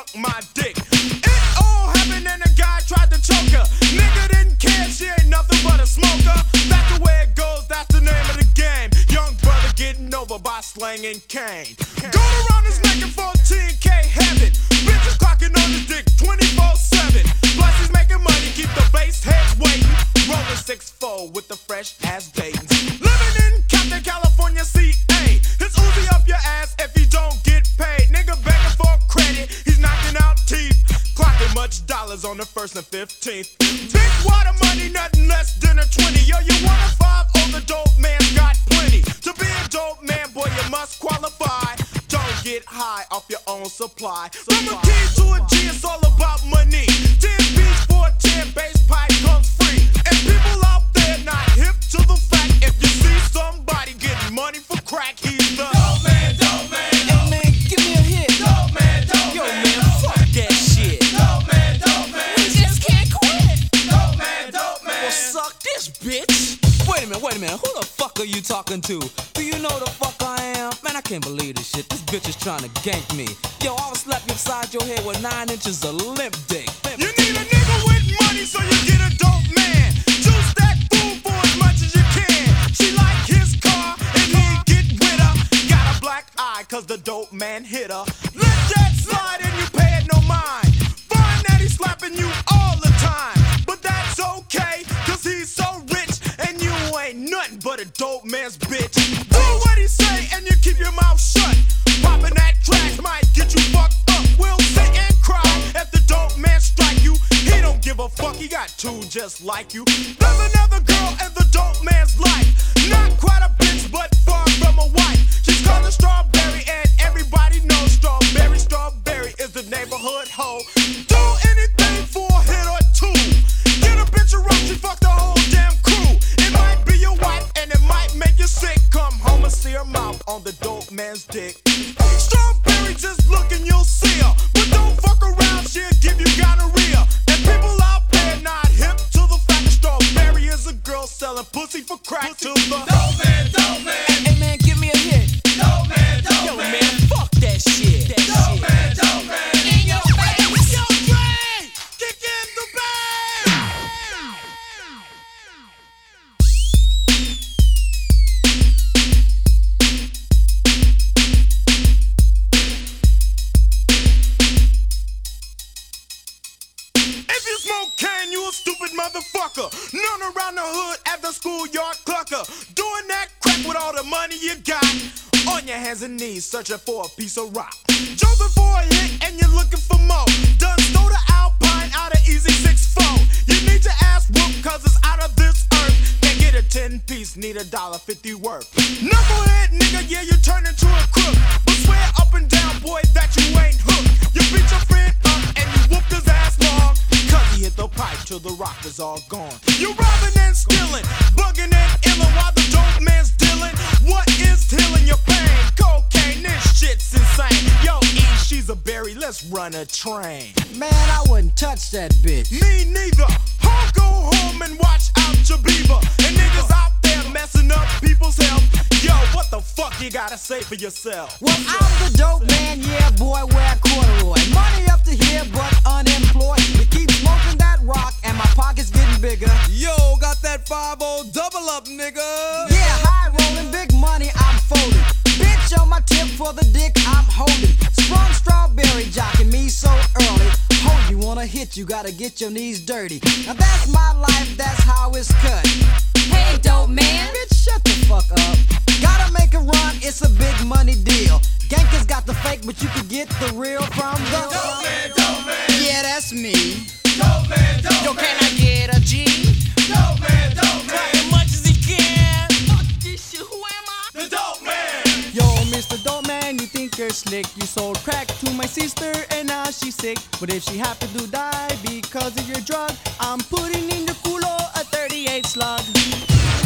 suck my dick. It all happened and a guy tried to choke her. Nigga didn't care, she ain't nothing but a smoker. That's the way it goes, that's the name of the game. Young brother getting over by slanging cane. Going around his neck in 14K heaven. Bitches clocking on the dick 24/7. Plus he's making money, keep the bass heads waiting. Rolling 6-4 with the fresh ass Dayton's. Living in Compton, California, CA. His Uzi up your ass if you don't get paid. Nigga begging for credit, he's knocking out teeth. Clocking much dollars on the 1st and 15th. Big water money, nothing less than a 20. Yo, you want a 5? Oh, the dope man's got plenty. To be a dope man, boy, you must qualify. Don't get high off your own supply. From a key to a G, it's all about money. 10 beats for a 10 bass pipe comes free. And people out there not hip to the fact, if you see somebody getting money for crack, he's the dope man, dope man. Hey man, give me a hit. Dope man, dope Yo man. man, fuck that shit. Dope man, dope man. We just can't quit. Dope man, dope man. Well, suck this bitch. Wait a minute. Who the fuck are you talking to? Do you know the fuck I am? Man, I can't believe this shit. This bitch is trying to gank me. Yo, I will slap you upside your head with 9 inches of limp dick. You need a nigga with money, so you get a dope man. Juice that fool for as much as you can. She like his car, and he get with her. Got a black eye, cause the dope man hit her. Let that slide and you pay it no mind. Find that he's slapping you all the time. But that's okay, cause he's so rich, and you ain't nothing but a dope man's bitch. Do what he say, and you keep your mouth shut. Popping that trash might get you fucked up. We'll sit and cry if the dope man strike you. He don't give a fuck, he got two just like you. There's another girl in the dope man's life. Not quite a bitch, but far from a wife. She's called a Strawberry, and everybody knows Strawberry. Strawberry is the neighborhood hoe. Do anything for a hit or two. Get a bitch around, she fuck the whole damn crew. It might be your wife, and it might make you sick. Come home and see her mouth on the dope man's dick. Strawberry, just look and you'll see her. But don't fuck around, she'll give you gonorrhea. And people out there not hip to the fact that Strawberry is a girl selling pussy for crack to the dope man, dope man. Hey man, give me a hit. Dope man, dope Yo man. man, fuck that shit. Dope man, dope man. In your face. Yo, Dre, kick in the band. If you smoke can, you a stupid motherfucker. Known around the hood as the schoolyard clucker. Doing that crack with all the money you got. On your hands and knees, searching for a piece of rock. Jumping for a hit and you're looking for more. Done stole the Alpine out of Easy 6-4. You need your ass whooped cause it's out of this earth. Can't get a 10-piece, need $1.50 worth. Knucklehead nigga, yeah, you turn into a crook. But swear up and down, boy, that you ain't hooked. You beat your friend up and you whooped his ass long. Cause he hit the pipe till the rock is all gone. You robbing and stealing, bugging and illin' while the dope man's dealing. What is healing your pain? Cocaine, this shit's insane. Yo, E, she's a berry, let's run a train. Man, I wouldn't touch that bitch. Me neither. I'll go home and watch out your beaver. And niggas out there messing up people's health. Yo, what the fuck you gotta say for yourself? Well, I'm the dope man, yeah, boy, wear corduroy. Money up to here, but unemployed. You keep smoking that rock, and my pocket's getting bigger. Yo, got that 5-0 double up, nigga. Yeah, high rolling, big money, I'm folding. Bitch on my tip for the dick I'm holding. Sprung Strawberry jocking me so early. Hold, you wanna hit, you gotta get your knees dirty. Now that's my life, that's how it's cut. Hey, dope man. Bitch, shut the fuck up. Gotta make a run, it's a big money deal. Gankers got the fake, but you can get the real from the Dope man, dope man. Yeah, that's me. Dope man, dope Yo, man. can I get a G? Dope man, dope Try man. as much as he can. Fuck this shit, who am I? The dope man. Yo, Mr. Dope Man, you think you're slick. You sold crack to my sister and now she's sick. But if she happened to die because of your drug, I'm putting in your culo a 38 slug.